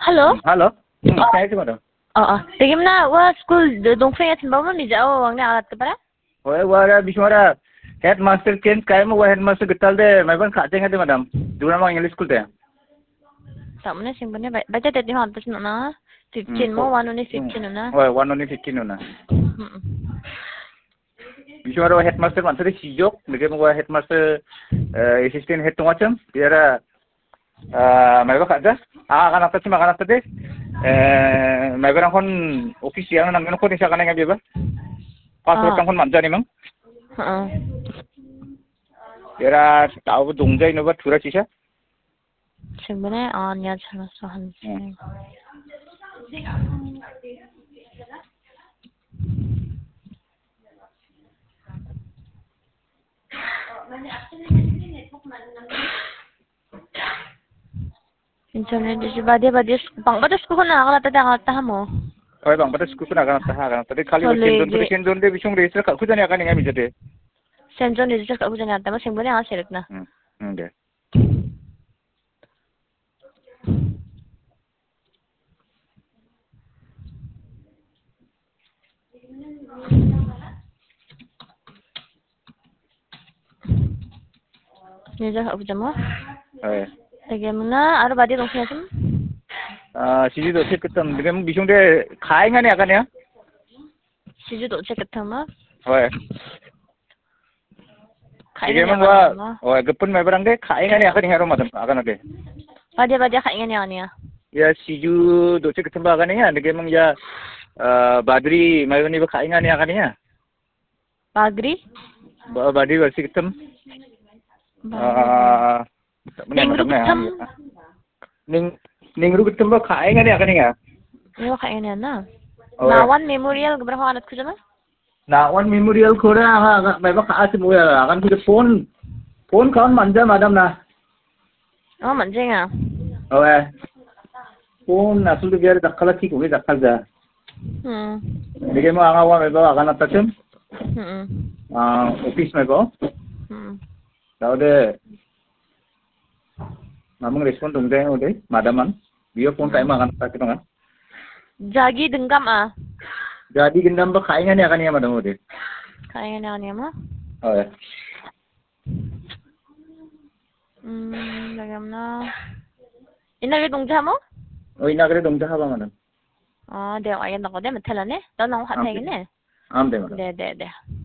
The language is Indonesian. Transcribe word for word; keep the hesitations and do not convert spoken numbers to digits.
Halo? Halo? Hmm, saya itu madam. Oo. Tigim na, wa school dongfeng at simbawa mi jao ang na alat ka para? Oye, wara bismara headmaster change kayak mau headmaster getal deh, main खाते हैं madam. Dua nama English school deh. Tak mana sing bener baca tadi hon pas na fifteen mo one only fifteen na. Oye, one only fifteen na. Bismara headmaster mana tadi sijok, lagi mau headmaster assistant head tuh macam, biara main खाते. Ah, kan apa sih makan apa deh? Main kan kon office yang nanggen kon isa kan yang biaba. Password kan kon manja nih mang. Heeh. Biara tahu dongjai nobat thura sisa. Sing bener on ya sana sohan. Internet di badia badia bang badia school na akala tadi akala tahamo. Oye bang, batas school na ganap taha ganap. Tadi kali wasin don, tadi sen don deh bisung register kak kujan ya kan yang bisa deh. Sen don register kak kujan ya, tapi sing bener ang select na. Hmm, hmm deh. Register kak kujan mo? Oye. Lagi mana? Ada badia dongfeng asim? Ah, sisi do cek ketem, dengan bisung deh kaya nggak nih akan ya? Sisi do cek ketem ah? Oye. Kaya Jadi emang gua, oh gepun mai barang deh kaya nggak nih akan yang rumah akan ada. Badia badia kaya ni ania. Ya siju do cek ketem akan ya, dengan emang ya badri mai ni kaya nggak nih akan ya? Bagri? Badri versi ketem. Ah, Ningru ketem. Ning Ningru ketem ba kaya nggak nih akan ya? Iya kaya ni na. Nawan Memorial berapa anak ku jama? Nawan Memorial ko na ha, may baka asim mo ya, akan kita phone phone kawan manja madam na. Oh manjing ah. Oke. Phone asul tu biar dakala ठीक हो गई dakal जा. Hmm. देखिए मैं आगा हुआ मैं आगा ना तक Hmm. ah office में को Hmm. tahu deh namang respon dong deh udah madaman dia phone time akan tak kita kan Jagi denggam ah. jadi gendam ba kaya nih akan ya madam udah Kaya ni ania mo? oh ya Hmm, lagam na. Ina ri dongja mo? oh ina kere dong jaha ba madam Ah, de ayan ako de mathala ne. Tanong hatay ne. am deh madam De de de.